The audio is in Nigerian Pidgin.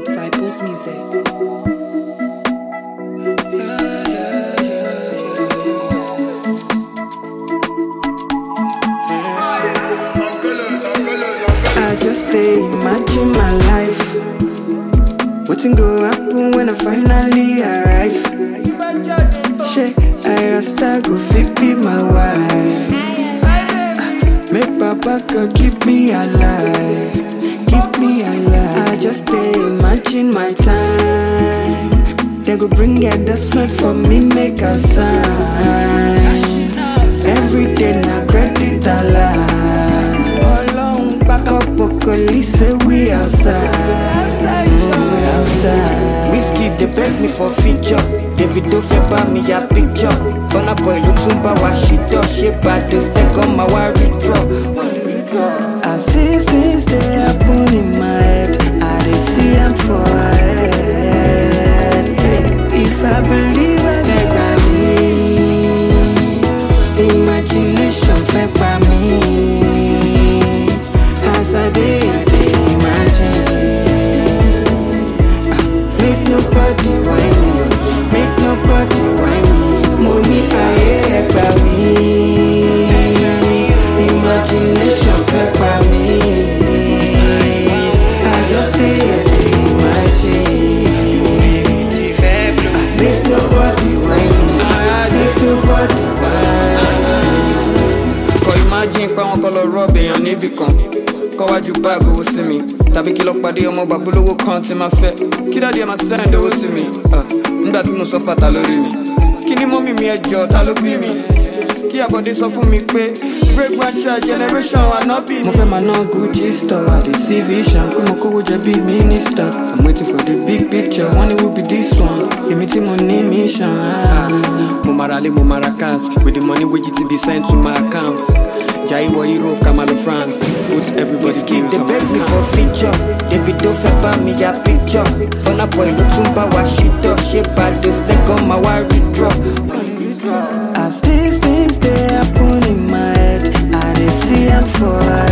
Disciples Music. I just imagine my life. Wetin go happen when I finally arrive? Shey, I rasta go fit be my wife. Make Papa God keep me alive, keep me alive. I just imagine my time. They go bring endorsement for me, make a sign. Every day na credit alive. Alone back up, Okoli say we outside, we outside. Whiskey they beg me for feature. Davido fẹ́ bá mi ya picture. Burna Boy ló tún bá wa ṣìtọ́. Ṣé bàdó stẹ́kọ̀ máa wá withdraw? As these things dey happen in my head, I dey see am for head. If I believe I dey gbà mí, imagination fẹ́ pa mí. As I dey imagine. Make nobody whine me, make nobody whine me. Money ayé ẹgbà mí, imagination fẹ́ pa mí. I just dey imagine. Make nobody whine me, make nobody whine. Kọ imagine pé àwọn kan lọ rọ́ọ̀bù èèyàn níbì kan. Kọ́wájú báàgì owó sí mi. Tàbí kí lọ pàdé ọmọ bàbúlówó kan tí máa fẹ́. Kí dáadé ẹ máa send owó sí mi. Nígbà tí mo sọ fàtà lórí mi. Kí ni mọ́mí mi ẹjọ́ ta ló bí mi? Kí àbọ̀dé sọ fún mi pé break one child generation ànábì ni. Mo fẹ́ máa ná Gucci store, I dey see vision. Pé mo kówó jẹ bí minister. I'm waiting for the big picture. Wọ́n ní who be this one? Èmi tí mo ní mission. Mo mara lé mo mara cars. With the money wey ti be sent to my account. Jai wọ Europe, Kamalo France. Put everybody Keep skills the on my beg me account. for feature. Davido fẹ́ bá mi ya picture. Burna Boy ló tún bá wa ṣìtọ́. Ṣé bàdó stẹ́kọ̀ máa wá withdraw? As these things dey happen in my head, I dey see am for